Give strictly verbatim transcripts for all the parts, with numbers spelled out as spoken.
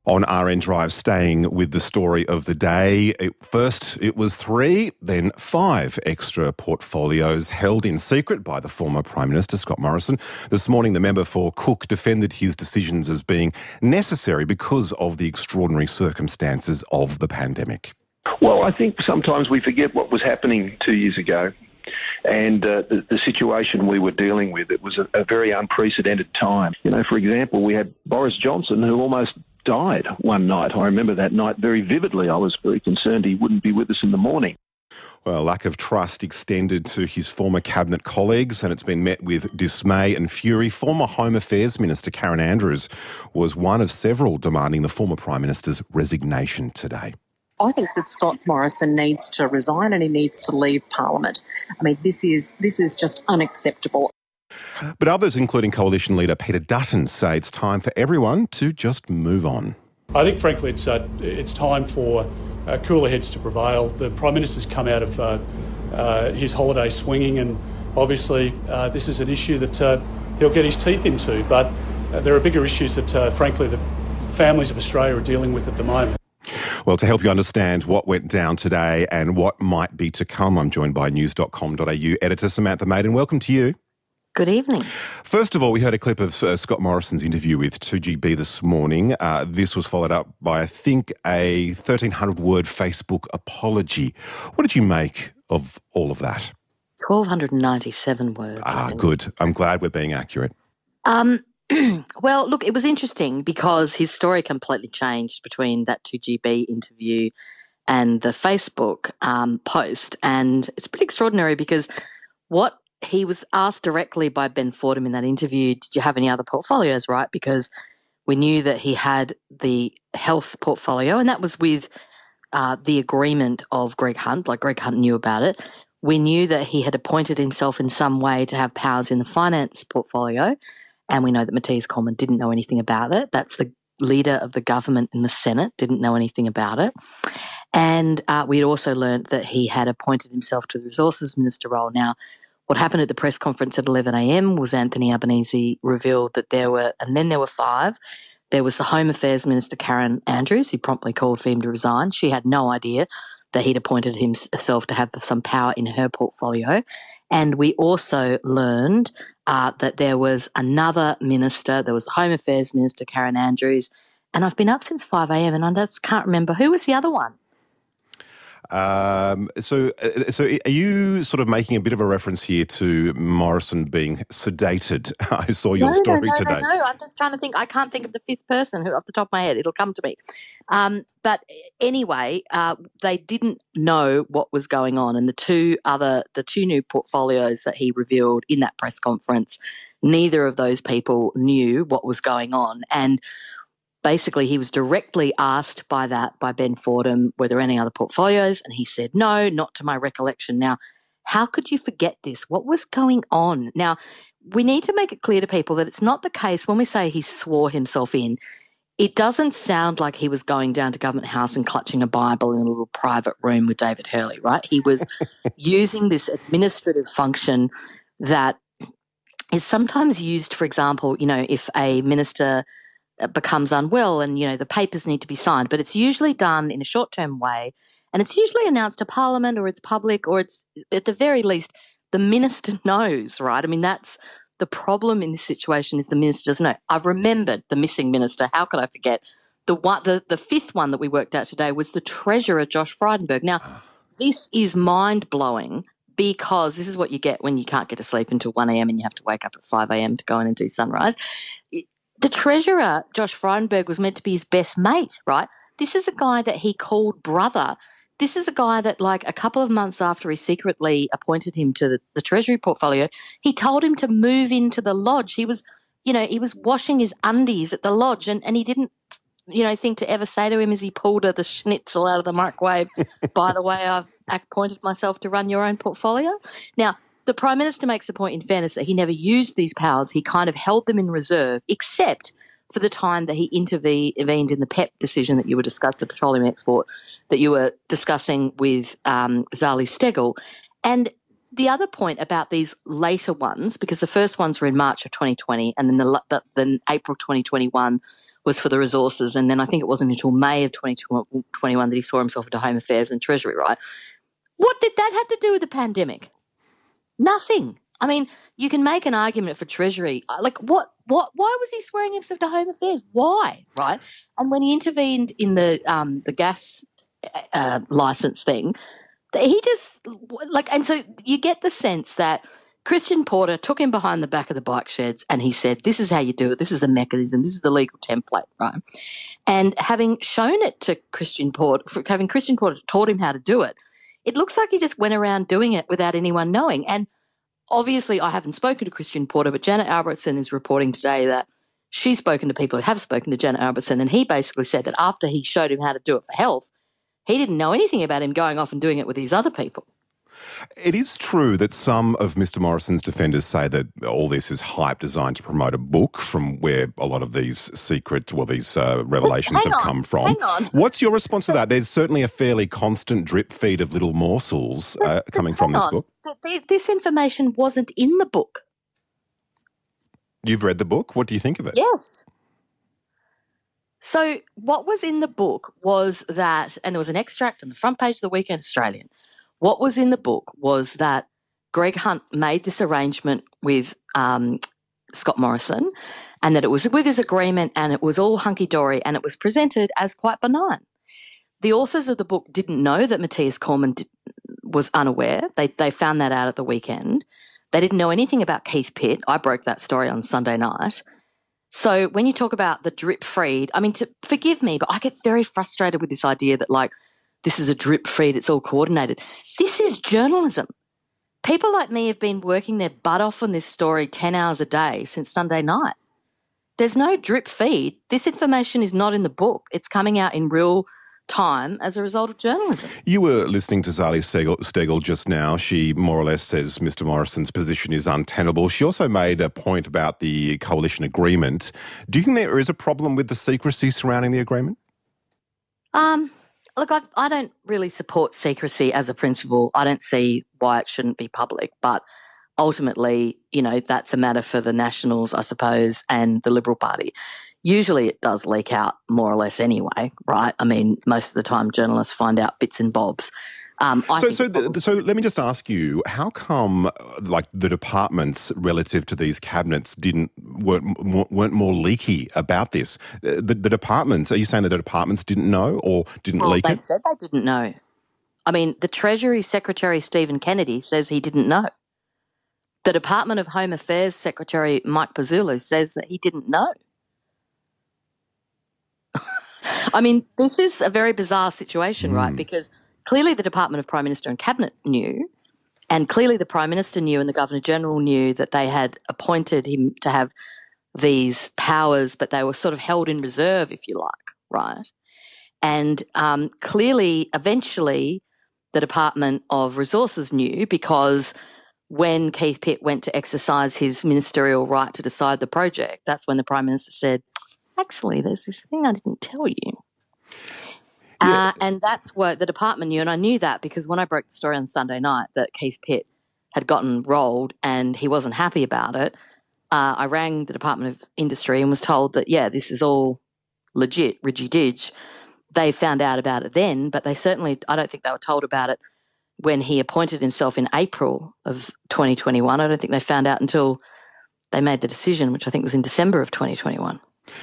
On R N Drive, staying with the story of the day. It, first, it was three, then five extra portfolios held in secret by the former Prime Minister, Scott Morrison. This morning, the member for Cook defended his decisions as being necessary because of the extraordinary circumstances of the pandemic. Well, I think sometimes we forget what was happening two years ago. And uh, the, the situation we were dealing with, it was a, a very unprecedented time. You know, for example, we had Boris Johnson, who almost died one night. I remember that night very vividly. I was very concerned he wouldn't be with us in the morning. Well, lack of trust extended to his former cabinet colleagues, and it's been met with dismay and fury. Former Home Affairs Minister Karen Andrews was one of several demanding the former Prime Minister's resignation today. I think that Scott Morrison needs to resign and he needs to leave Parliament. I mean, this is this is just unacceptable. But others, including Coalition leader Peter Dutton, say it's time for everyone to just move on. I think, frankly, it's uh, it's time for uh, cooler heads to prevail. The Prime Minister's come out of uh, uh, his holiday swinging, and obviously uh, this is an issue that uh, he'll get his teeth into. But uh, there are bigger issues that, uh, frankly, the families of Australia are dealing with at the moment. Well, to help you understand what went down today and what might be to come, I'm joined by news dot com dot a u editor Samantha Maiden. Welcome to you. Good evening. First of all, we heard a clip of uh, Scott Morrison's interview with two G B this morning. Uh, this was followed up by, I think, a thirteen hundred word Facebook apology. What did you make of all of that? one thousand two hundred ninety-seven words. Ah, good. I'm glad we're being accurate. Um, well, look, it was interesting because his story completely changed between that two G B interview and the Facebook um, post. And it's pretty extraordinary because what he was asked directly by Ben Fordham in that interview, did you have any other portfolios, right? Because we knew that he had the health portfolio, and that was with uh, the agreement of Greg Hunt, like Greg Hunt knew about it. We knew that he had appointed himself in some way to have powers in the finance portfolio, and we know that Matthias Coleman didn't know anything about it. That's the leader of the government in the Senate, didn't know anything about it. And uh, we had also learned that he had appointed himself to the Resources Minister role. Now, what happened at the press conference at eleven a m was Anthony Albanese revealed that there were, and then there were five. There was the Home Affairs Minister, Karen Andrews, who promptly called for him to resign. She had no idea that he'd appointed himself to have some power in her portfolio. And we also learned uh, that there was another minister, there was the Home Affairs Minister, Karen Andrews, and I've been up since five a m and I just can't remember. Who was the other one? Um, so, uh, so are you sort of making a bit of a reference here to Morrison being sedated? I saw your no, story no, no, today. No, no, I'm just trying to think. I can't think of the fifth person who, off the top of my head. It'll come to me. Um, but anyway, uh, they didn't know what was going on, and the two other, the two new portfolios that he revealed in that press conference, neither of those people knew what was going on, and basically, he was directly asked by that, by Ben Fordham, were there any other portfolios? And he said, no, not to my recollection. Now, how could you forget this? What was going on? Now, we need to make it clear to people that it's not the case when we say he swore himself in. It doesn't sound like he was going down to Government House and clutching a Bible in a little private room with David Hurley, right? He was using this administrative function that is sometimes used, for example, you know, if a minister becomes unwell and, you know, the papers need to be signed, but it's usually done in a short-term way, and it's usually announced to Parliament, or it's public, or it's, at the very least, the minister knows, right? I mean, that's the problem in this situation, is the minister doesn't know. I've remembered the missing minister. How could I forget? The one, the, the fifth one that we worked out today was the Treasurer, Josh Frydenberg. Now, this is mind-blowing, because this is what you get when you can't get to sleep until one a m and you have to wake up at five a m to go in and do sunrise. The Treasurer, Josh Frydenberg, was meant to be his best mate, right? This is a guy that he called brother. This is a guy that, like, a couple of months after he secretly appointed him to the, the Treasury portfolio, he told him to move into the lodge. He was, you know, he was washing his undies at the lodge, and, and he didn't, you know, think to ever say to him as he pulled the schnitzel out of the microwave, by the way, I've appointed myself to run your own portfolio. Now, the Prime Minister makes the point, in fairness, that he never used these powers. He kind of held them in reserve, except for the time that he intervened in the P E P decision that you were discussing, the petroleum export that you were discussing with um, Zali Steggall. And the other point about these later ones, because the first ones were in March of twenty twenty, and then the, the then April twenty twenty-one was for the resources, and then I think it wasn't until May of twenty twenty-one that he saw himself into Home Affairs and Treasury, right? What did that have to do with the pandemic? Nothing. I mean, you can make an argument for Treasury. Like, what, what, why was he swearing himself to Home Affairs? Why, right? And when he intervened in the um, the gas uh, license thing, he just, like, and so you get the sense that Christian Porter took him behind the back of the bike sheds and he said, this is how you do it, this is the mechanism, this is the legal template, right? And having shown it to Christian Porter, having Christian Porter taught him how to do it, it looks like he just went around doing it without anyone knowing. And obviously, I haven't spoken to Christian Porter, but Janet Albertson is reporting today that she's spoken to people who have spoken to Janet Albertson, and he basically said that after he showed him how to do it for health, he didn't know anything about him going off and doing it with these other people. It is true that some of Mister Morrison's defenders say that all this is hype designed to promote a book from where a lot of these secret, well, these uh, revelations hang have on, come from. Hang on. What's your response to that? There's certainly a fairly constant drip feed of little morsels uh, coming from this on. book. This information wasn't in the book. You've read the book. What do you think of it? Yes. So what was in the book was that, and there was an extract on the front page of the Weekend Australian, what was in the book was that Greg Hunt made this arrangement with um, Scott Morrison, and that it was with his agreement and it was all hunky-dory and it was presented as quite benign. The authors of the book didn't know that Matthias Cormann did, was unaware. They, they found that out at the weekend. They didn't know anything about Keith Pitt. I broke that story on Sunday night. So when you talk about the drip feed, I mean, to, forgive me, but I get very frustrated with this idea that, like, this is a drip feed, it's all coordinated. This is journalism. People like me have been working their butt off on this story ten hours a day since Sunday night. There's no drip feed. This information is not in the book. It's coming out in real time as a result of journalism. You were listening to Zali Steggall just now. She more or less says Mister Morrison's position is untenable. She also made a point about the coalition agreement. Do you think there is a problem with the secrecy surrounding the agreement? Um, look, I, I don't really support secrecy as a principle. I don't see why it shouldn't be public, but ultimately, you know, that's a matter for the Nationals, I suppose, and the Liberal Party. Usually it does leak out more or less anyway, right? I mean, most of the time journalists find out bits and bobs. Um, I so, think so, probably- the, so let me just ask you: how come, uh, like, the departments relative to these cabinets didn't weren't more, weren't more leaky about this? Uh, the, the departments, are you saying that the departments didn't know or didn't well, leak they it? said they didn't know. I mean, the Treasury Secretary Stephen Kennedy says he didn't know. The Department of Home Affairs Secretary Mike Pezzullo says that he didn't know. I mean, this is a very bizarre situation, mm. right? Because clearly the Department of Prime Minister and Cabinet knew, and clearly the Prime Minister knew and the Governor-General knew that they had appointed him to have these powers, but they were sort of held in reserve, if you like, right? And um, clearly, eventually, the Department of Resources knew, because when Keith Pitt went to exercise his ministerial right to decide the project, that's when the Prime Minister said, actually, there's this thing I didn't tell you. Yeah. Uh, and that's what the department knew, and I knew that because when I broke the story on Sunday night that Keith Pitt had gotten rolled and he wasn't happy about it, uh, I rang the Department of Industry and was told that, yeah, this is all legit, ridgy-dig. They found out about it then, but they certainly, I don't think they were told about it when he appointed himself in April of twenty twenty-one. I don't think they found out until they made the decision, which I think was in December of twenty twenty-one.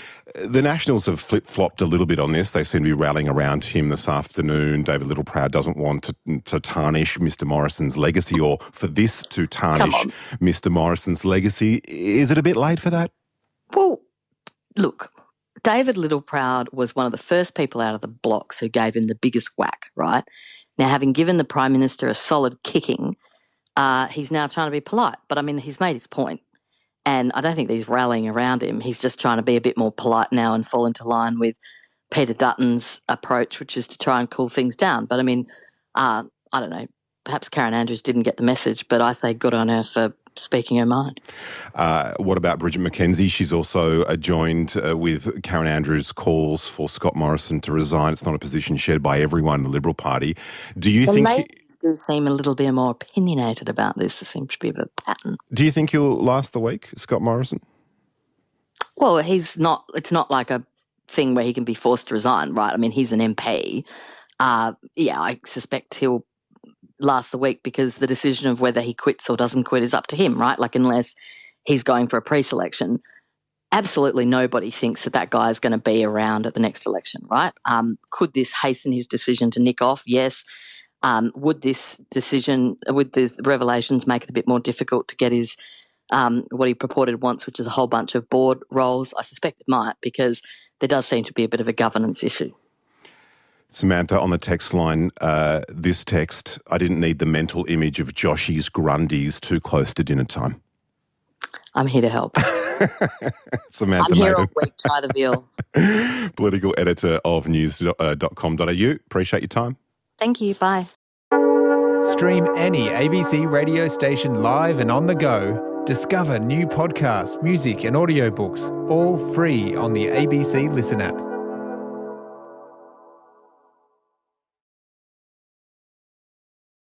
The Nationals have flip-flopped a little bit on this. They seem to be rallying around him this afternoon. David Littleproud doesn't want to, to tarnish Mister Morrison's legacy, or for this to tarnish Mister Morrison's legacy. Is it a bit late for that? Well, look, David Littleproud was one of the first people out of the blocks who gave him the biggest whack, right? Now, having given the Prime Minister a solid kicking, uh, he's now trying to be polite. But, I mean, he's made his point. And I don't think he's rallying around him. He's just trying to be a bit more polite now and fall into line with Peter Dutton's approach, which is to try and cool things down. But, I mean, uh, I don't know, perhaps Karen Andrews didn't get the message, but I say good on her for speaking her mind. Uh, what about Bridget McKenzie? She's also uh, joined uh, with Karen Andrews' calls for Scott Morrison to resign. It's not a position shared by everyone in the Liberal Party. Do you well, think... Maybe- do seem a little bit more opinionated about this. There seems to be a pattern. Do you think he'll last the week, Scott Morrison? Well, he's not, it's not like a thing where he can be forced to resign, right? I mean, he's an M P. Uh, yeah, I suspect he'll last the week because the decision of whether he quits or doesn't quit is up to him, right? Like, unless he's going for a pre-selection, absolutely nobody thinks that that guy is going to be around at the next election, right? Um, could this hasten his decision to nick off? Yes. Um, would this decision, would the revelations make it a bit more difficult to get his um, what he purported wants, which is a whole bunch of board roles? I suspect it might, because there does seem to be a bit of a governance issue. Samantha, on the text line, uh, this text, I didn't need the mental image of Joshies Grundies too close to dinner time. I'm here to help. Samantha I'm here Maiden, all week, try the veal. political editor of news dot com dot a u. Appreciate your time. Thank you, bye. Stream any A B C radio station live and on the go. Discover new podcasts, music and audiobooks, all free on the A B C Listen app.